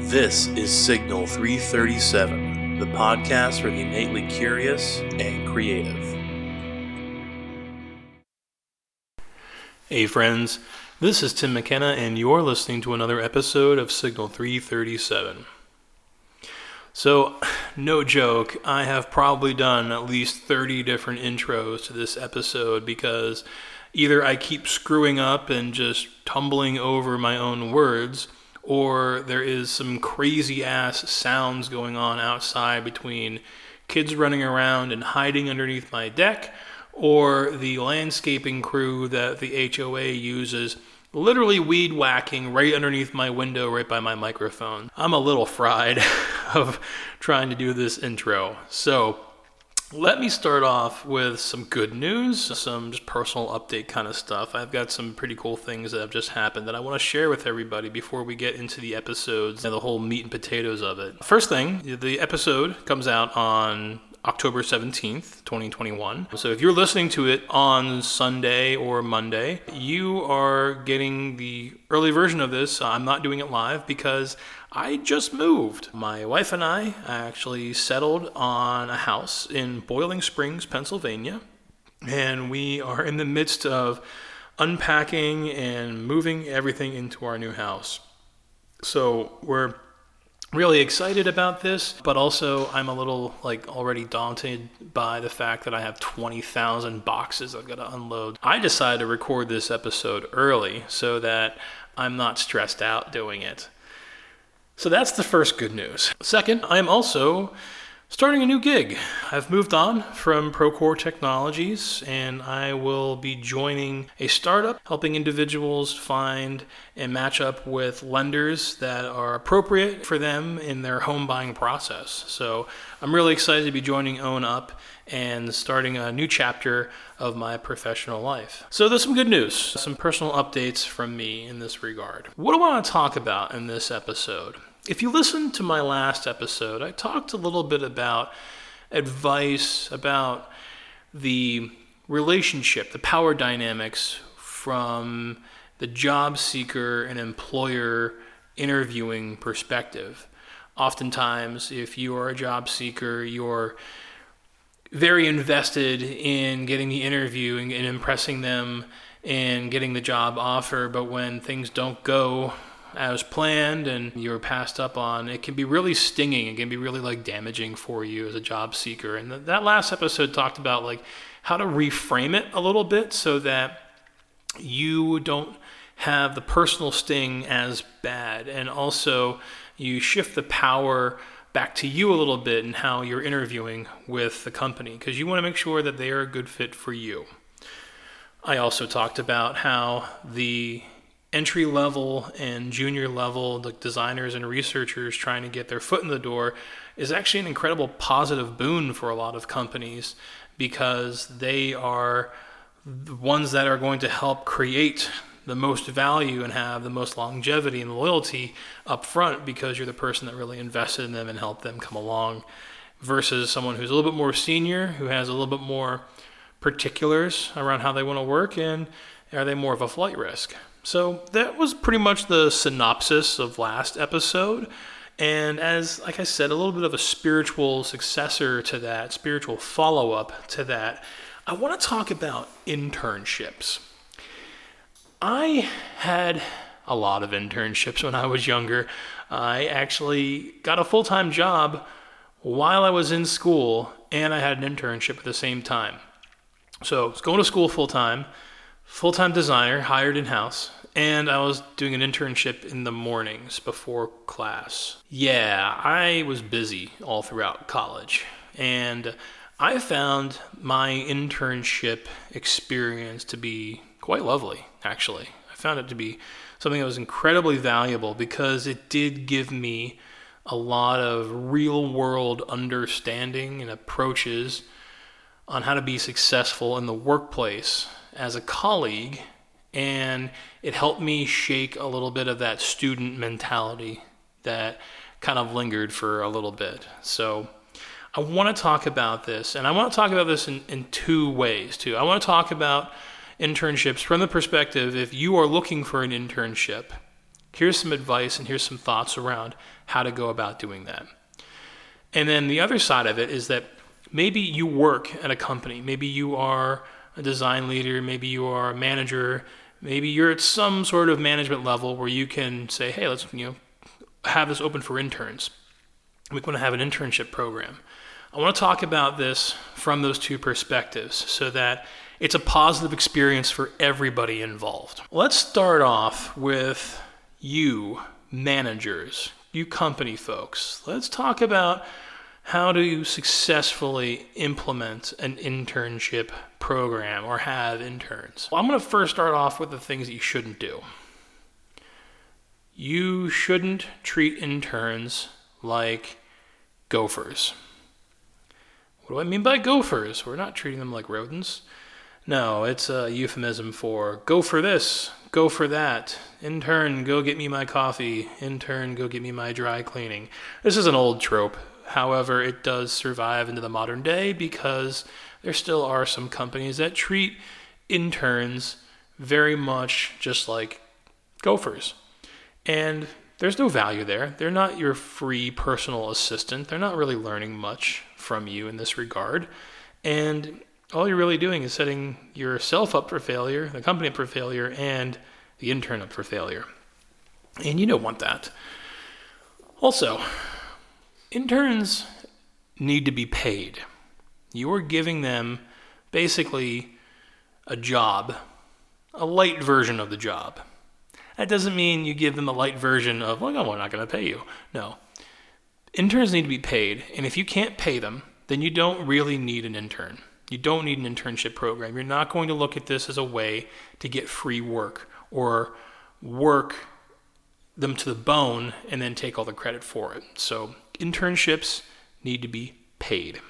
This is Signal 337, the podcast for the innately curious and creative. Hey friends, this is Tim McKenna and you're listening to another episode of Signal 337. So, no joke, I have probably done at least 30 different intros to this episode because either I keep screwing up and just tumbling over my own words, or there is some crazy ass sounds going on outside between kids running around and hiding underneath my deck, or the landscaping crew that the HOA uses literally weed whacking right underneath my window right by my microphone. I'm a little fried of trying to do this intro. So let me start off with some good news, some just personal update kind of stuff. I've got some pretty cool things that have just happened that I want to share with everybody before we get into the episodes and the whole meat and potatoes of it. First thing, the episode comes out on October 17th, 2021. So if you're listening to it on Sunday or Monday, you are getting the early version of this. I'm not doing it live because I just moved. My wife and I actually settled on a house in Boiling Springs, Pennsylvania, and we are in the midst of unpacking and moving everything into our new house. So we're really excited about this, but also I'm a little already daunted by the fact that I have 20,000 boxes I've got to unload. I decided to record this episode early so that I'm not stressed out doing it. So that's the first good news. Second, I'm also starting a new gig. I've moved on from Procore Technologies, and I will be joining a startup helping individuals find and match up with lenders that are appropriate for them in their home buying process. So I'm really excited to be joining OwnUp and starting a new chapter of my professional life. So there's some good news, some personal updates from me in this regard. What do I want to talk about in this episode? If you listened to my last episode, I talked a little bit about advice, about the relationship, the power dynamics from the job seeker and employer interviewing perspective. Oftentimes, if you are a job seeker, you're very invested in getting the interview and impressing them and getting the job offer, but when things don't go as planned and you're passed up on, it can be really stinging. It can be really damaging for you as a job seeker. And that last episode talked about how to reframe it a little bit so that you don't have the personal sting as bad. And also you shift the power back to you a little bit in how you're interviewing with the company, because you want to make sure that they are a good fit for you. I also talked about how the entry level and junior level, the designers and researchers trying to get their foot in the door, is actually an incredible positive boon for a lot of companies, because they are the ones that are going to help create the most value and have the most longevity and loyalty up front, because you're the person that really invested in them and helped them come along, versus someone who's a little bit more senior, who has a little bit more particulars around how they want to work, and are they more of a flight risk. So that was pretty much the synopsis of last episode. And as, like I said, a little bit of a spiritual successor to that, spiritual follow-up to that, I want to talk about internships. I had a lot of internships when I was younger. I actually got a full-time job while I was in school, and I had an internship at the same time. So I was going to school full-time designer, hired in-house, and I was doing an internship in the mornings before class. Yeah, I was busy all throughout college, and I found my internship experience to be quite lovely, actually. I found it to be something that was incredibly valuable because it did give me a lot of real-world understanding and approaches on how to be successful in the workplace as a colleague, and it helped me shake a little bit of that student mentality that kind of lingered for a little bit. So I want to talk about this, and I want to talk about this in two ways too. I want to talk about internships from the perspective, if you are looking for an internship, Here's some advice and here's some thoughts around how to go about doing that. And then the other side of it is that maybe you work at a company. Maybe you are a design leader. Maybe you are a manager. Maybe you're at some sort of management level where you can say, hey, let's have this open for interns. We want to have an internship program. I want to talk about this from those two perspectives so that it's a positive experience for everybody involved. Let's start off with you managers, you company folks. Let's talk about how to successfully implement an internship program or have interns. Well, I'm going to first start off with the things that you shouldn't do. You shouldn't treat interns like gophers. What do I mean by gophers? We're not treating them like rodents. No, it's a euphemism for go for this, go for that. Intern, go get me my coffee. Intern, go get me my dry cleaning. This is an old trope. However, it does survive into the modern day because there still are some companies that treat interns very much just like gophers. And there's no value there. They're not your free personal assistant. They're not really learning much from you in this regard. And all you're really doing is setting yourself up for failure, the company up for failure, and the intern up for failure. And you don't want that. Also, interns need to be paid. You are giving them basically a job, a light version of the job. That doesn't mean you give them a light version of, well, no, we're not going to pay you. No. Interns need to be paid, and if you can't pay them, then you don't really need an intern. You don't need an internship program. You're not going to look at this as a way to get free work or work them to the bone and then take all the credit for it. So internships need to be paid.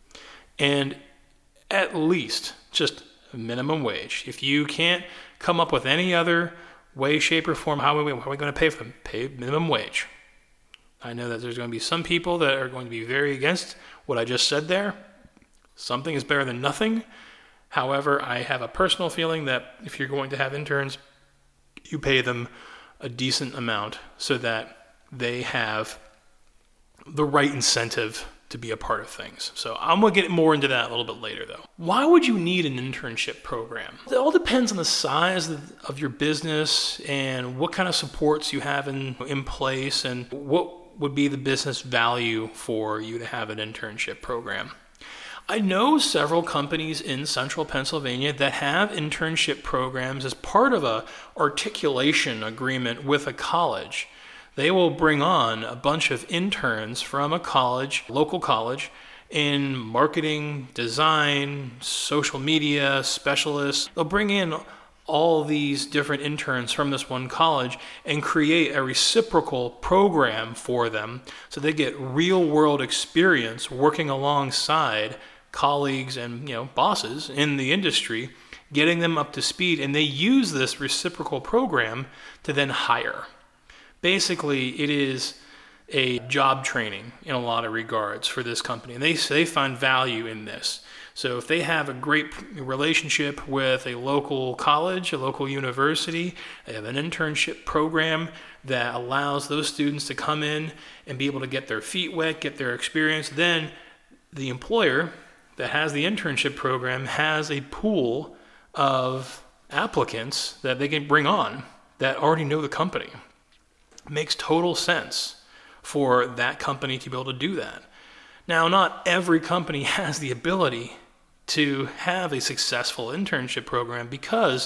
And at least just a minimum wage. If you can't come up with any other way, shape, or form, how are we going to pay for them? Pay minimum wage. I know that there's going to be some people that are going to be very against what I just said there. Something is better than nothing. However, I have a personal feeling that if you're going to have interns, you pay them a decent amount so that they have the right incentive to be a part of things. So I'm going to get more into that a little bit later, though. Why would you need an internship program? It all depends on the size of your business and what kind of supports you have in place and what would be the business value for you to have an internship program. I know several companies in central Pennsylvania that have internship programs as part of a articulation agreement with a college. They will bring on a bunch of interns from a college, local college, in marketing, design, social media, specialists. They'll bring in all these different interns from this one college and create a reciprocal program for them so they get real world experience working alongside colleagues and bosses in the industry, getting them up to speed, and they use this reciprocal program to then hire. Basically, it is a job training in a lot of regards for this company, and they find value in this. So if they have a great relationship with a local college, a local university, they have an internship program that allows those students to come in and be able to get their feet wet, get their experience, then the employer that has the internship program has a pool of applicants that they can bring on that already know the company. It makes total sense for that company to be able to do that. Now, not every company has the ability to have a successful internship program because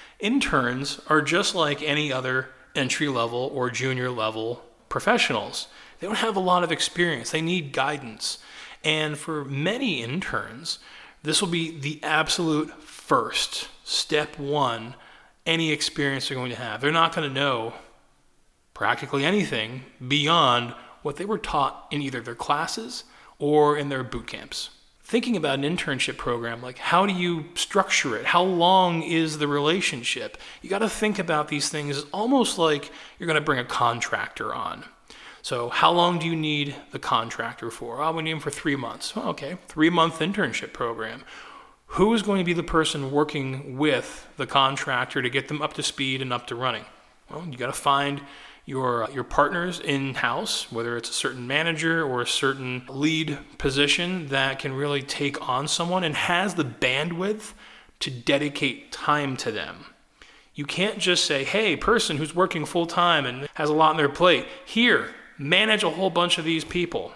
interns are just like any other entry-level or junior-level professionals. They don't have a lot of experience. They need guidance. And for many interns, this will be the absolute first, step one, any experience they're going to have. They're not going to know practically anything beyond what they were taught in either their classes or in their boot camps. Thinking about an internship program, like how do you structure it? How long is the relationship? You got to think about these things almost like you're going to bring a contractor on. So how long do you need the contractor for? Oh, we need him for 3 months. Oh, okay, 3-month internship program. Who is going to be the person working with the contractor to get them up to speed and up to running? Well, you got to find your partners in-house, whether it's a certain manager or a certain lead position that can really take on someone and has the bandwidth to dedicate time to them. You can't just say, hey, person who's working full-time and has a lot on their plate, here, manage a whole bunch of these people.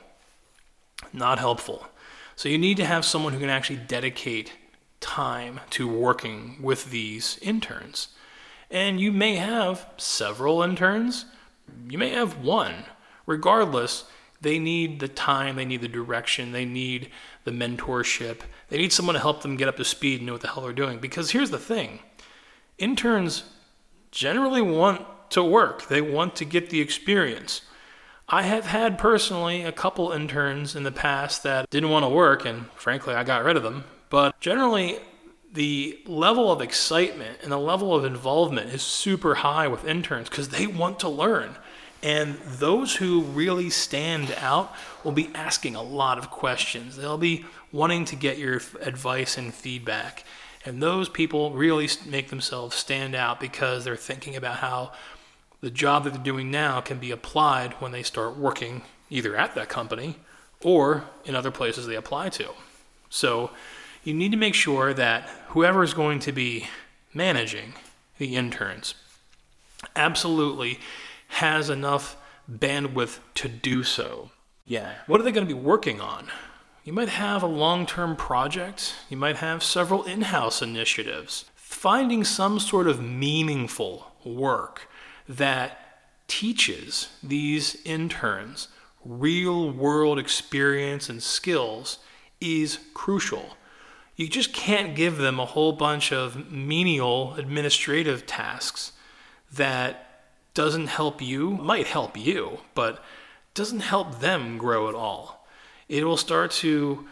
Not helpful. So you need to have someone who can actually dedicate time to working with these interns. And you may have several interns. You may have one. Regardless, they need the time, they need the direction, they need the mentorship. They need someone to help them get up to speed and know what the hell they're doing. Because here's the thing. Interns generally want to work. They want to get the experience. I have had personally a couple interns in the past that didn't want to work, and frankly, I got rid of them. But generally, the level of excitement and the level of involvement is super high with interns because they want to learn. And those who really stand out will be asking a lot of questions. They'll be wanting to get your advice and feedback. And those people really make themselves stand out because they're thinking about how the job that they're doing now can be applied when they start working either at that company or in other places they apply to. So you need to make sure that whoever is going to be managing the interns absolutely has enough bandwidth to do so. Yeah. What are they going to be working on? You might have a long-term project. You might have several in-house initiatives. Finding some sort of meaningful work that teaches these interns real-world experience and skills is crucial. You just can't give them a whole bunch of menial administrative tasks that doesn't help you, might help you, but doesn't help them grow at all. It will start to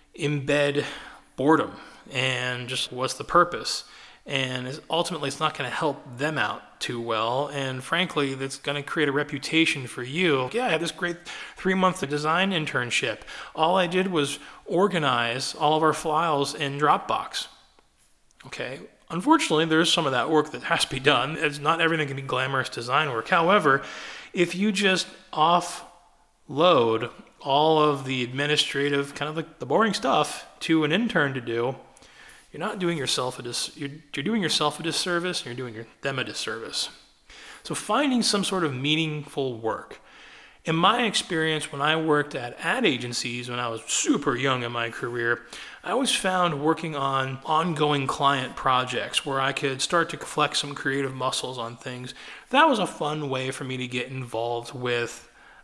embed boredom and just what's the purpose. And ultimately, it's not going to help them out too well. And frankly, that's going to create a reputation for you. Yeah, I had this great 3-month design internship. All I did was organize all of our files in Dropbox. Okay. Unfortunately, there's some of that work that has to be done. It's not everything can be glamorous design work. However, if you just offload all of the administrative, kind of like the boring stuff to an intern to do, you're not doing yourself you're doing yourself a disservice, and you're doing them a disservice. So finding some sort of meaningful work. In my experience, when I worked at ad agencies when I was super young in my career, I always found working on ongoing client projects where I could start to flex some creative muscles on things. That was a fun way for me to get involved with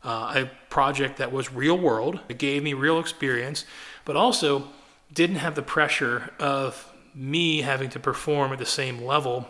a project that was real world. It gave me real experience, but also didn't have the pressure of me having to perform at the same level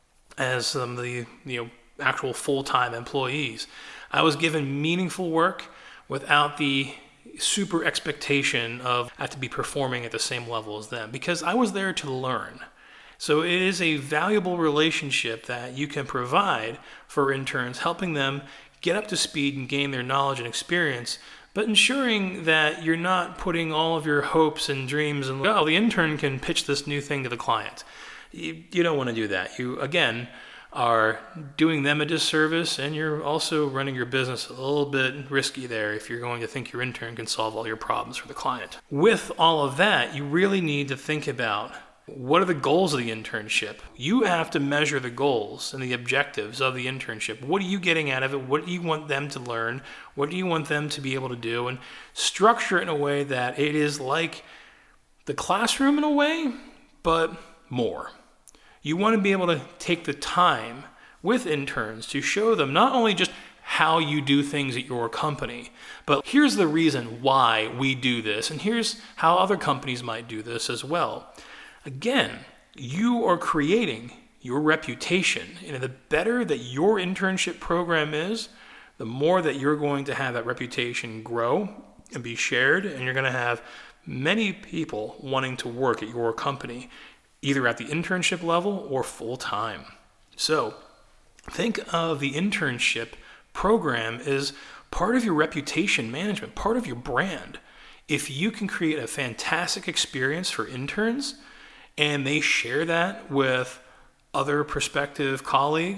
as some of the actual full-time employees. I was given meaningful work without the super expectation of I have to be performing at the same level as them because I was there to learn. So it is a valuable relationship that you can provide for interns, helping them get up to speed and gain their knowledge and experience, but ensuring that you're not putting all of your hopes and dreams and, the intern can pitch this new thing to the client. You don't want to do that. You, again, are doing them a disservice, and you're also running your business a little bit risky there if you're going to think your intern can solve all your problems for the client. With all of that, you really need to think about what are the goals of the internship. You have to measure the goals and the objectives of the internship. What are you getting out of it? What do you want them to learn? What do you want them to be able to do? And structure it in a way that it is like the classroom in a way, but more. You want to be able to take the time with interns to show them not only just how you do things at your company, but here's the reason why we do this, and here's how other companies might do this as well. Again, you are creating your reputation, and the better that your internship program is, the more that you're going to have that reputation grow and be shared, and you're going to have many people wanting to work at your company, either at the internship level or full-time. So think of the internship program as part of your reputation management, part of your brand. If you can create a fantastic experience for interns and they share that with other prospective colleagues,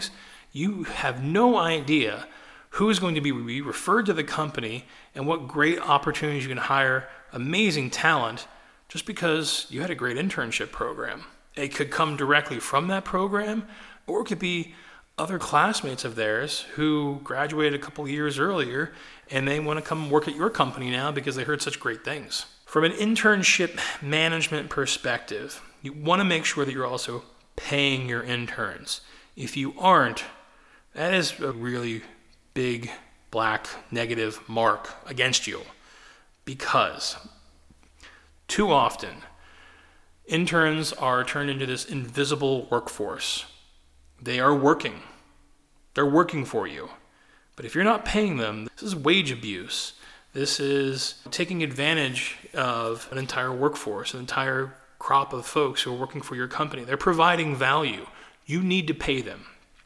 You have no idea who is going to be referred to the company and what great opportunities you can hire amazing talent just because you had a great internship program. It could come directly from that program, or it could be other classmates of theirs who graduated a couple years earlier and they want to come work at your company now because they heard such great things. From an internship management perspective, you want to make sure that you're also paying your interns. If you aren't, that is a really big black negative mark against you, because too often interns are turned into this invisible workforce. They are working. They're working for you. But if you're not paying them, this is wage abuse. This is taking advantage of an entire workforce, an entire crop of folks who are working for your company. They're providing value. You need to pay them.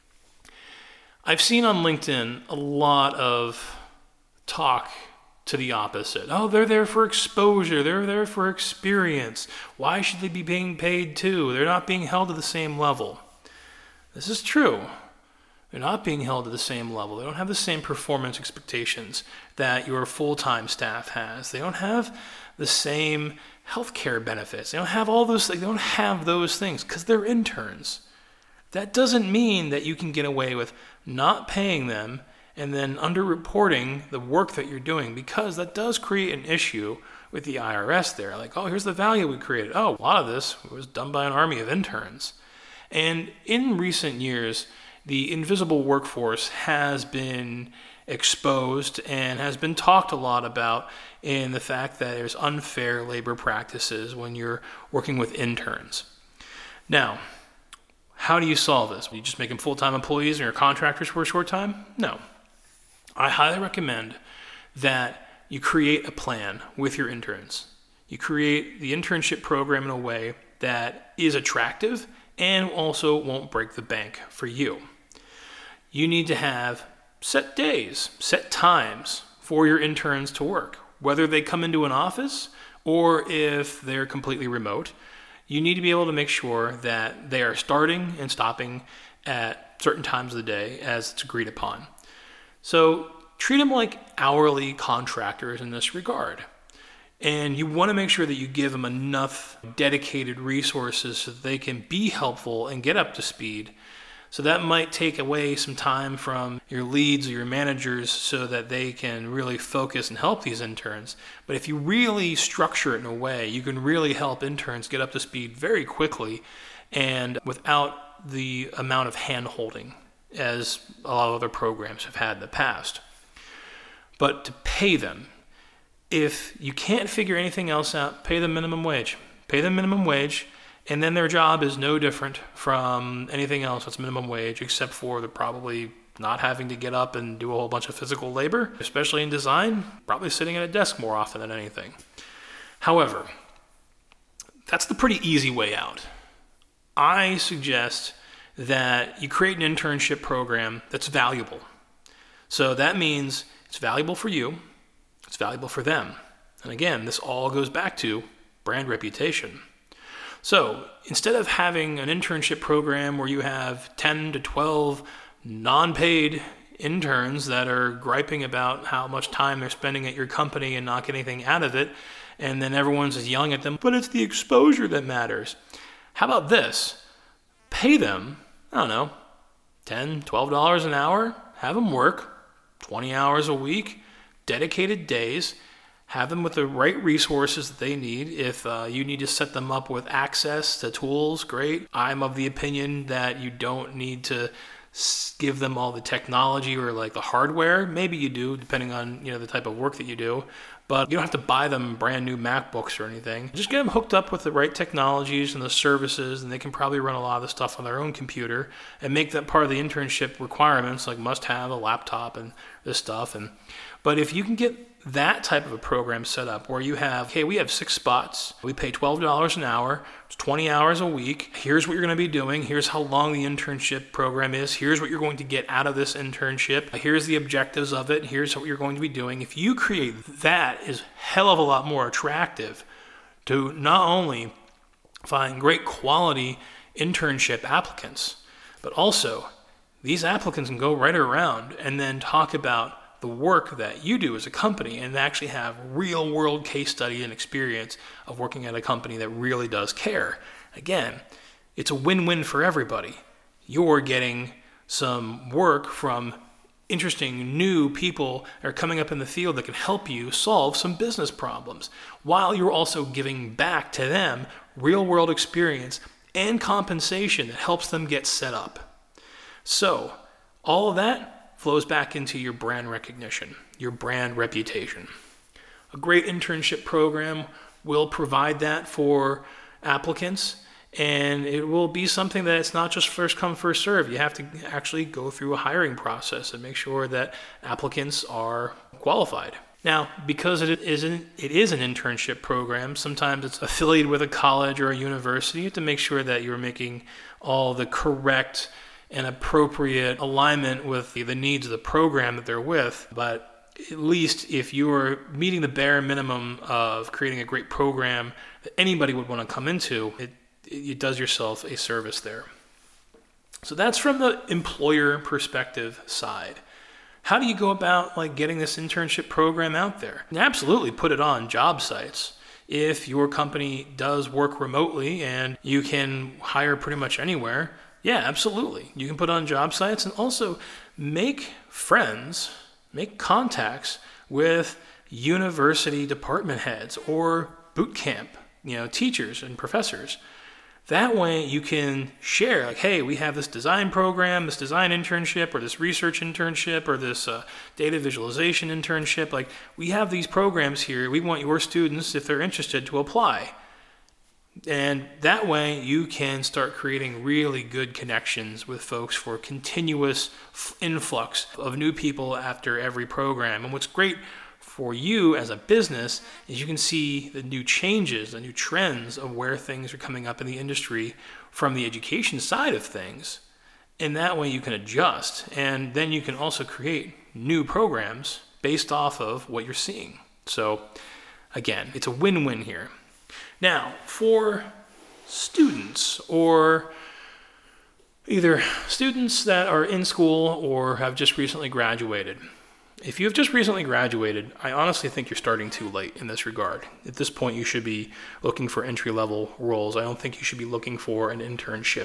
I've seen on LinkedIn a lot of talk to the opposite. Oh, they're there for exposure. They're there for experience. Why should they be being paid too? They're not being held to the same level. This is true. They're not being held to the same level. They don't have the same performance expectations that your full-time staff has. They don't have the same healthcare benefits. They don't have all those things. They don't have those things because they're interns. That doesn't mean that you can get away with not paying them and then underreporting the work that you're doing, because that does create an issue with the IRS there. Like, oh, here's the value we created. Oh, a lot of this was done by an army of interns. And in recent years, the invisible workforce has been exposed and has been talked a lot about in the fact that there's unfair labor practices when you're working with interns. Now, how do you solve this? You just make them full-time employees or your contractors for a short time? No. I highly recommend that you create a plan with your interns. You create the internship program in a way that is attractive and also won't break the bank for you. You need to have set days, set times for your interns to work, whether they come into an office or if they're completely remote. You need to be able to make sure that they are starting and stopping at certain times of the day as it's agreed upon. So treat them like hourly contractors in this regard. And you want to make sure that you give them enough dedicated resources so that they can be helpful and get up to speed. So that might take away some time from your leads or your managers so that they can really focus and help these interns. But if you really structure it in a way, you can really help interns get up to speed very quickly and without the amount of hand-holding as a lot of other programs have had in the past. But to pay them, if you can't figure anything else out, pay them minimum wage. Pay them minimum wage, and then their job is no different from anything else that's minimum wage, except for they're probably not having to get up and do a whole bunch of physical labor, especially in design, probably sitting at a desk more often than anything. However, that's the pretty easy way out. I suggest that you create an internship program that's valuable. So that means it's valuable for you, it's valuable for them. And again, this all goes back to brand reputation. So instead of having an internship program where you have 10 to 12 non-paid interns that are griping about how much time they're spending at your company and not getting anything out of it, and then everyone's just yelling at them, but it's the exposure that matters. How about this? Pay them, I don't know, $10, $12 an hour, have them work 20 hours a week, dedicated days, have them with the right resources that they need. If you need to set them up with access to tools, great. I'm of the opinion that you don't need to give them all the technology or like the hardware. Maybe you do, depending on the type of work that you do. But you don't have to buy them brand new MacBooks or anything. Just get them hooked up with the right technologies and the services, and they can probably run a lot of the stuff on their own computer and make that part of the internship requirements, like must have a laptop and this stuff. But if you can get that type of a program set up where you have, okay, we have 6 spots, we pay $12 an hour, it's 20 hours a week, here's what you're going to be doing, here's how long the internship program is, here's what you're going to get out of this internship, here's the objectives of it, here's what you're going to be doing. If you create that, is hell of a lot more attractive to not only find great quality internship applicants, but also these applicants can go right around and then talk about the work that you do as a company and actually have real world case study and experience of working at a company that really does care. Again, it's a win-win for everybody. You're getting some work from interesting new people that are coming up in the field that can help you solve some business problems, while you're also giving back to them real world experience and compensation that helps them get set up. So all of that flows back into your brand recognition, your brand reputation. A great internship program will provide that for applicants, and it will be something that it's not just first come, first serve. You have to actually go through a hiring process and make sure that applicants are qualified. Now, because it is an internship program, sometimes it's affiliated with a college or a university. You have to make sure that you're making all the correct and appropriate alignment with the needs of the program that they're with. But at least if you're meeting the bare minimum of creating a great program that anybody would want to come into, it does yourself a service there. So that's from the employer perspective side. How do you go about getting this internship program out there? And absolutely put it on job sites. If your company does work remotely and you can hire pretty much anywhere, yeah, absolutely. You can put it on job sites, and also make friends, make contacts with university department heads or boot camp, teachers and professors. That way you can share, hey, we have this design program, this design internship, or this research internship, or this data visualization internship. We have these programs here. We want your students, if they're interested, to apply. And that way you can start creating really good connections with folks for continuous influx of new people after every program. And what's great for you as a business is you can see the new changes, the new trends of where things are coming up in the industry from the education side of things. And that way you can adjust, and then you can also create new programs based off of what you're seeing. So again, it's a win-win here. Now, for students, or either students that are in school or have just recently graduated, if you have just recently graduated, I honestly think you're starting too late in this regard. At this point, you should be looking for entry-level roles. I don't think you should be looking for an internship.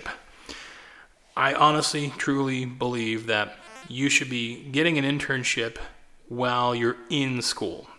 I honestly, truly believe that you should be getting an internship while you're in school.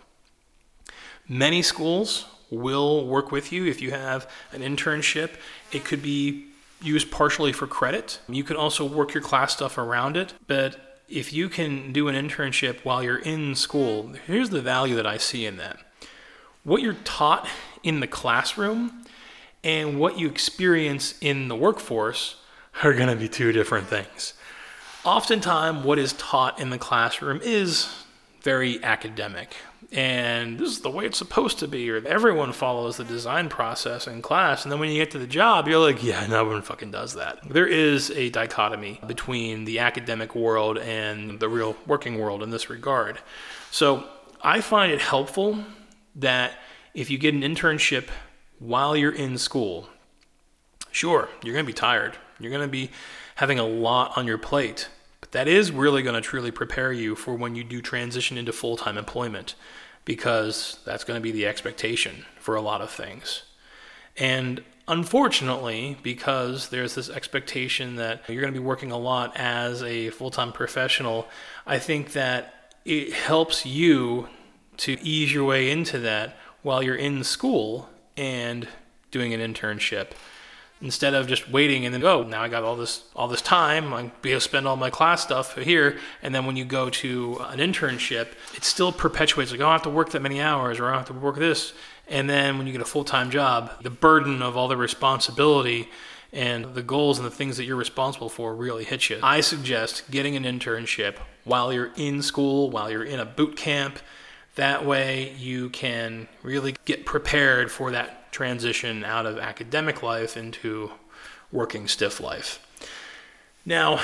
Many schools will work with you if you have an internship. It could be used partially for credit. You can also work your class stuff around it, but if you can do an internship while you're in school, here's the value that I see in that. What you're taught in the classroom and what you experience in the workforce are going to be two different things. Oftentimes, what is taught in the classroom is very academic, and this is the way it's supposed to be, or everyone follows the design process in class, and then when you get to the job, you're like, yeah, no one fucking does that. There is a dichotomy between the academic world and the real working world in this regard. So I find it helpful that if you get an internship while you're in school, sure, you're going to be tired. You're going to be having a lot on your plate, but that is really going to truly prepare you for when you do transition into full-time employment, because that's going to be the expectation for a lot of things. And unfortunately, because there's this expectation that you're going to be working a lot as a full-time professional, I think that it helps you to ease your way into that while you're in school and doing an internship, instead of just waiting and then, oh, now I got all this time, I'm be able to spend all my class stuff here, and then when you go to an internship, it still perpetuates, like, oh, I don't have to work that many hours, or I don't have to work this, and then when you get a full-time job, the burden of all the responsibility and the goals and the things that you're responsible for really hit you. I suggest getting an internship while you're in school, while you're in a boot camp. That way you can really get prepared for that transition out of academic life into working stiff life. Now,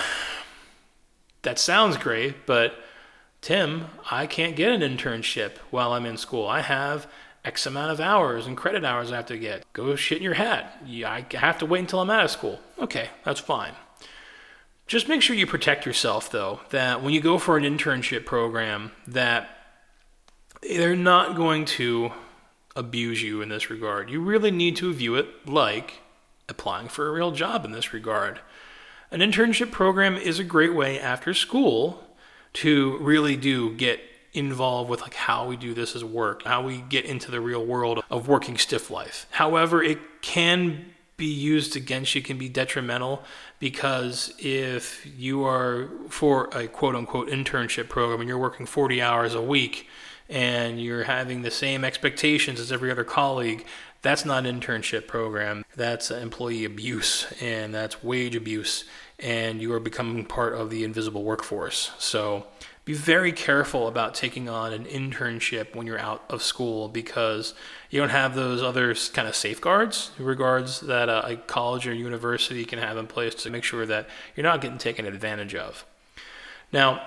that sounds great, but Tim, I can't get an internship while I'm in school. I have X amount of hours and credit hours I have to get. Go shit in your hat. I have to wait until I'm out of school. Okay, that's fine. Just make sure you protect yourself, though, that when you go for an internship program, that they're not going to abuse you in this regard. You really need to view it like applying for a real job in this regard. An internship program is a great way after school to really do get involved with like how we do this as work, how we get into the real world of working stiff life. However, it can be used against you, can be detrimental, because if you are for a quote-unquote internship program and you're working 40 hours a week and you're having the same expectations as every other colleague, that's not an internship program. That's employee abuse, and that's wage abuse, and you are becoming part of the invisible workforce. So be very careful about taking on an internship when you're out of school, because you don't have those other kind of safeguards that a college or university can have in place to make sure that you're not getting taken advantage of. Now,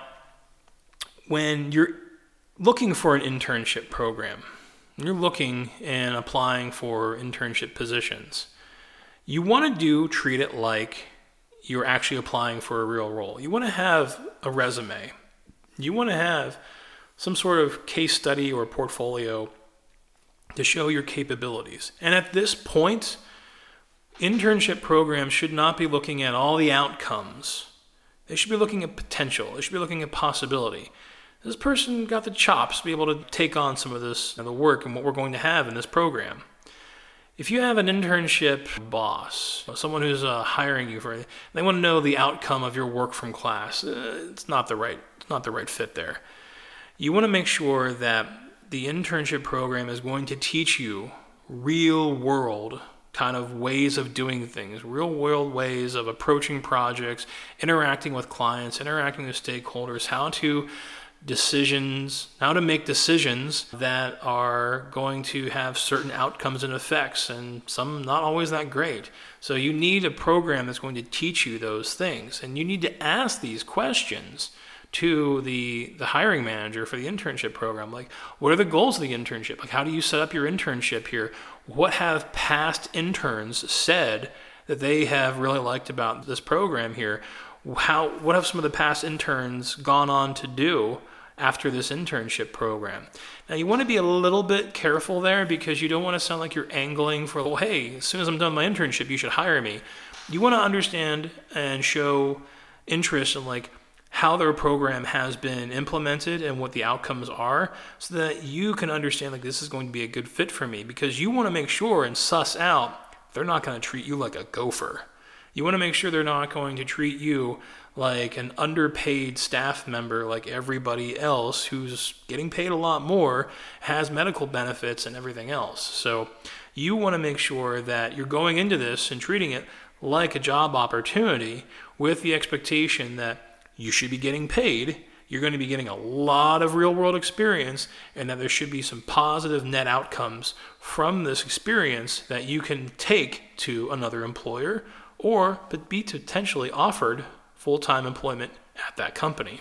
when you're looking for an internship program, you're looking and applying for internship positions, you want to treat it like you're actually applying for a real role. You want to have a resume. You want to have some sort of case study or portfolio to show your capabilities. And at this point, internship programs should not be looking at all the outcomes. They should be looking at potential. They should be looking at possibility. This person got the chops to be able to take on some of this, the work and what we're going to have in this program. If you have an internship boss, someone who's hiring you for, they want to know the outcome of your work from class, it's not the right fit there. You want to make sure that the internship program is going to teach you real world kind of ways of doing things, real world ways of approaching projects, interacting with clients, interacting with stakeholders, how to make decisions that are going to have certain outcomes and effects, and some not always that great. So you need a program that's going to teach you those things, and you need to ask these questions to the hiring manager for the internship program. Like, what are the goals of the internship? Like, how do you set up your internship here? What have past interns said that they have really liked about this program here? What have some of the past interns gone on to do after this internship program? Now, you want to be a little bit careful there, because you don't want to sound like you're angling for, well, hey, as soon as I'm done my internship, you should hire me. You want to understand and show interest in like how their program has been implemented and what the outcomes are, so that you can understand like this is going to be a good fit for me, because you want to make sure and suss out they're not going to treat you like a gopher. You want to make sure they're not going to treat you like an underpaid staff member like everybody else who's getting paid a lot more, has medical benefits and everything else. So you want to make sure that you're going into this and treating it like a job opportunity, with the expectation that you should be getting paid, you're going to be getting a lot of real world experience, and that there should be some positive net outcomes from this experience that you can take to another employer, or be potentially offered full-time employment at that company.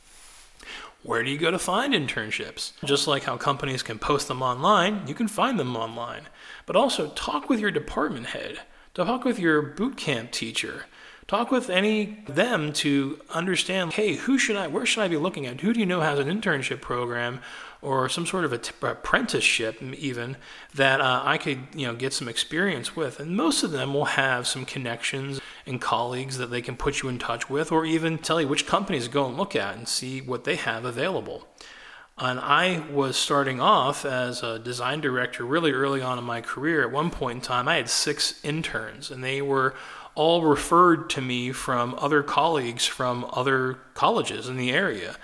Where do you go to find internships? Just like how companies can post them online, you can find them online. But also talk with your department head, talk with your boot camp teacher, talk with them to understand, hey, where should I be looking at? Who do you know has an internship program or some sort of apprenticeship even that I could get some experience with? And most of them will have some connections and colleagues that they can put you in touch with, or even tell you which companies to go and look at and see what they have available. And I was starting off as a design director really early on in my career. At one point in time, I had 6 interns, and they were all referred to me from other colleagues from other colleges in the area,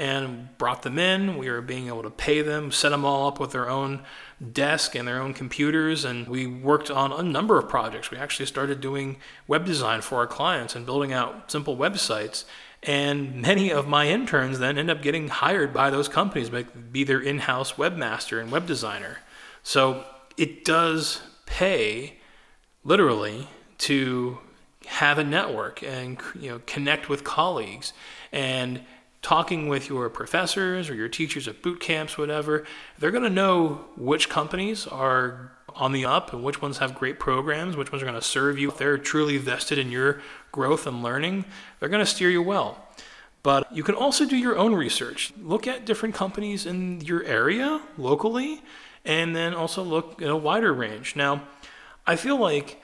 and brought them in. We were being able to pay them, set them all up with their own desk and their own computers, and we worked on a number of projects. We actually started doing web design for our clients and building out simple websites. And many of my interns then end up getting hired by those companies, be their in-house webmaster and web designer. So it does pay, literally, to have a network and connect with colleagues, and talking with your professors or your teachers at boot camps, whatever. They're going to know which companies are on the up and which ones have great programs, which ones are going to serve you if they're truly vested in your growth and learning, they're going to steer you well. But you can also do your own research. Look at different companies in your area locally, and then also look at a wider range. Now, I feel like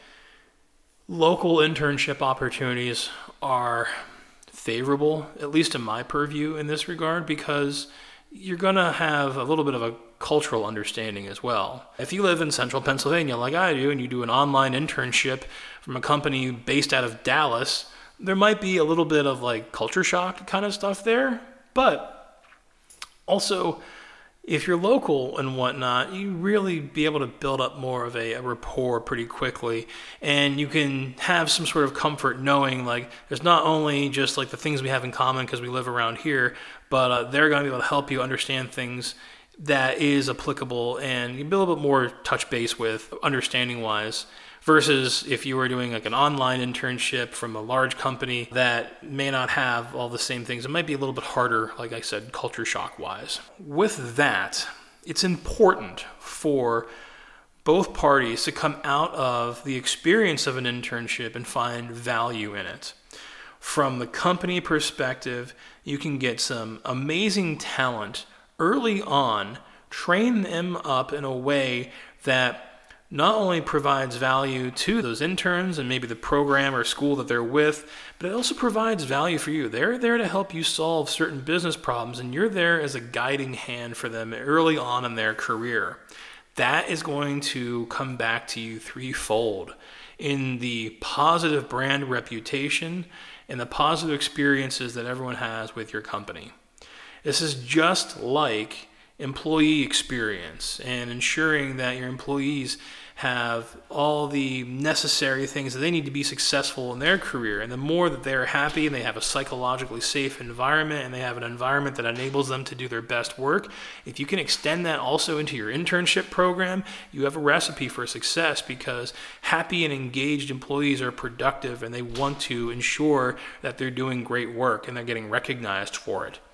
local internship opportunities are favorable, at least in my purview in this regard, because you're going to have a little bit of a cultural understanding as well. If you live in central Pennsylvania like I do, and you do an online internship from a company based out of Dallas, there might be a little bit of like culture shock kind of stuff there. But also, if you're local and whatnot, you really be able to build up more of a rapport pretty quickly, and you can have some sort of comfort knowing like there's not only just like the things we have in common because we live around here, but they're going to be able to help you understand things that is applicable, and you can be a little bit more touch base with understanding wise, versus if you were doing like an online internship from a large company that may not have all the same things. It might be a little bit harder, like I said, culture shock wise. With that, it's important for both parties to come out of the experience of an internship and find value in it. From the company perspective, you can get some amazing talent early on, train them up in a way that not only provides value to those interns and maybe the program or school that they're with, but it also provides value for you. They're there to help you solve certain business problems, and you're there as a guiding hand for them early on in their career. That is going to come back to you threefold in the positive brand reputation and the positive experiences that everyone has with your company. This is just like employee experience and ensuring that your employees have all the necessary things that they need to be successful in their career. And the more that they're happy and they have a psychologically safe environment and they have an environment that enables them to do their best work, if you can extend that also into your internship program, you have a recipe for success, because happy and engaged employees are productive and they want to ensure that they're doing great work and they're getting recognized for it.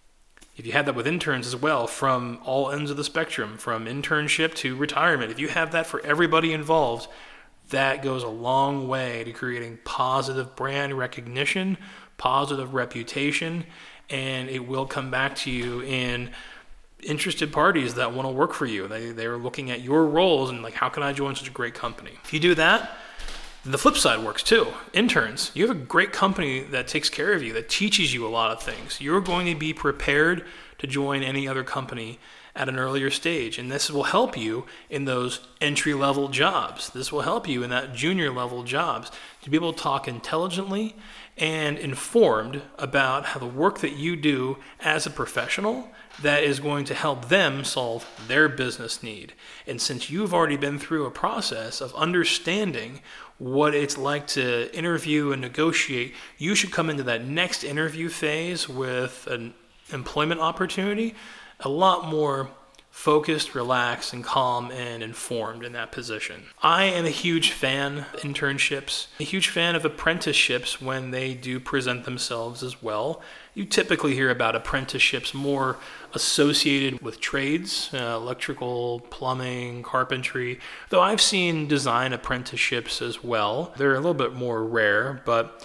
If you have that with interns as well, from all ends of the spectrum, from internship to retirement, if you have that for everybody involved, that goes a long way to creating positive brand recognition, positive reputation, and it will come back to you in interested parties that want to work for you. They're looking at your roles and like, how can I join such a great company? If you do that, the flip side works too. Interns, you have a great company that takes care of you, that teaches you a lot of things. You're going to be prepared to join any other company at an earlier stage. And this will help you in those entry-level jobs. This will help you in that junior-level jobs to be able to talk intelligently and informed about how the work that you do as a professional that is going to help them solve their business need. And since you've already been through a process of understanding what it's like to interview and negotiate, you should come into that next interview phase with an employment opportunity a lot more focused, relaxed, and calm and informed in that position. I am a huge fan of internships, a huge fan of apprenticeships when they do present themselves as well. You typically hear about apprenticeships more associated with trades, electrical, plumbing, carpentry, though I've seen design apprenticeships as well. They're a little bit more rare,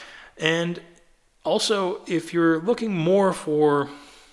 and also if you're looking more for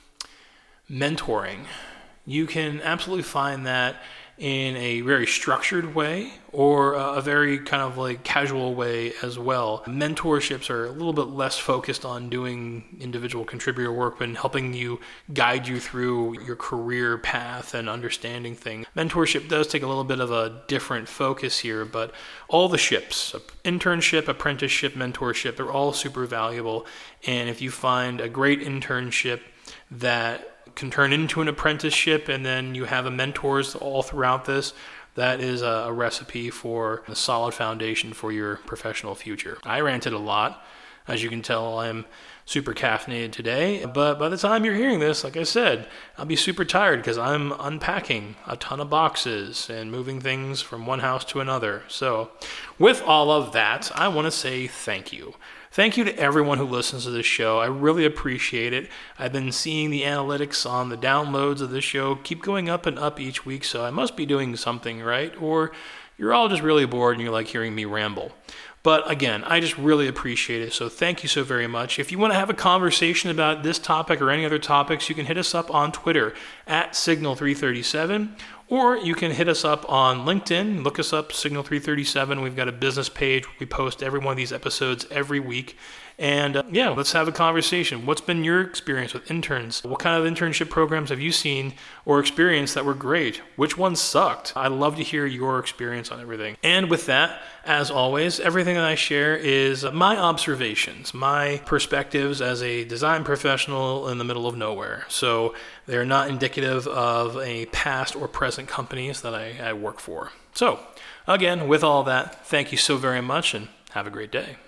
mentoring, you can absolutely find that in a very structured way or a very kind of like casual way as well. Mentorships are a little bit less focused on doing individual contributor work, but helping you guide you through your career path and understanding things. Mentorship does take a little bit of a different focus here, but all the ships, internship, apprenticeship, mentorship, they're all super valuable. And if you find a great internship that can turn into an apprenticeship, and then you have a mentors all throughout this, that is a recipe for a solid foundation for your professional future. I ranted a lot. As you can tell, I'm super caffeinated today, but by the time you're hearing this, like I said, I'll be super tired because I'm unpacking a ton of boxes and moving things from one house to another. So with all of that, I want to say thank you. Thank you to everyone who listens to this show. I really appreciate it. I've been seeing the analytics on the downloads of this show keep going up and up each week, so I must be doing something right, or you're all just really bored and you like hearing me ramble. But again, I just really appreciate it. So thank you so very much. If you want to have a conversation about this topic or any other topics, you can hit us up on Twitter at Signal337, or you can hit us up on LinkedIn. Look us up, Signal337. We've got a business page. We post every one of these episodes every week. And let's have a conversation. What's been your experience with interns? What kind of internship programs have you seen or experienced that were great? Which ones sucked? I'd love to hear your experience on everything. And with that, as always, everything that I share is my observations, my perspectives as a design professional in the middle of nowhere. So they're not indicative of a past or present companies that I work for. So again, with all that, thank you so very much and have a great day.